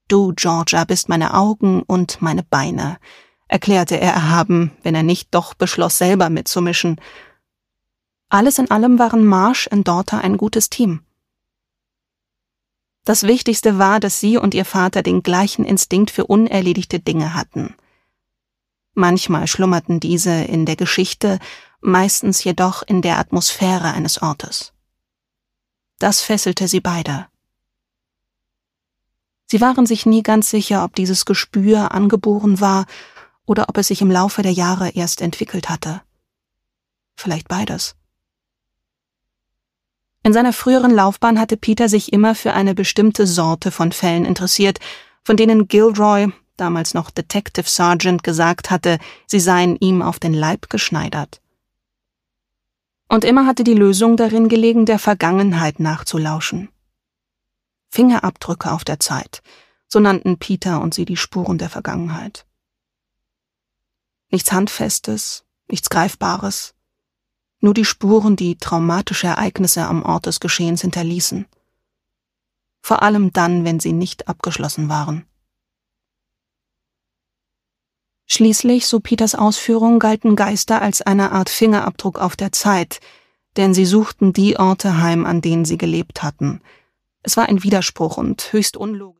Du, Georgia, bist meine Augen und meine Beine«, erklärte er erhaben, wenn er nicht doch beschloss, selber mitzumischen. Alles in allem waren Marsh und Daughter ein gutes Team. Das Wichtigste war, dass sie und ihr Vater den gleichen Instinkt für unerledigte Dinge hatten. Manchmal schlummerten diese in der Geschichte, meistens jedoch in der Atmosphäre eines Ortes. Das fesselte sie beide. Sie waren sich nie ganz sicher, ob dieses Gespür angeboren war oder ob es sich im Laufe der Jahre erst entwickelt hatte. Vielleicht beides. In seiner früheren Laufbahn hatte Peter sich immer für eine bestimmte Sorte von Fällen interessiert, von denen Gilroy, damals noch Detective Sergeant, gesagt hatte, sie seien ihm auf den Leib geschneidert. Und immer hatte die Lösung darin gelegen, der Vergangenheit nachzulauschen. Fingerabdrücke auf der Zeit, so nannten Peter und sie die Spuren der Vergangenheit. Nichts Handfestes, nichts Greifbares, nur die Spuren, die traumatische Ereignisse am Ort des Geschehens hinterließen. Vor allem dann, wenn sie nicht abgeschlossen waren. Schließlich, so Peters Ausführung, galten Geister als eine Art Fingerabdruck auf der Zeit, denn sie suchten die Orte heim, an denen sie gelebt hatten. Es war ein Widerspruch und höchst unlogisch.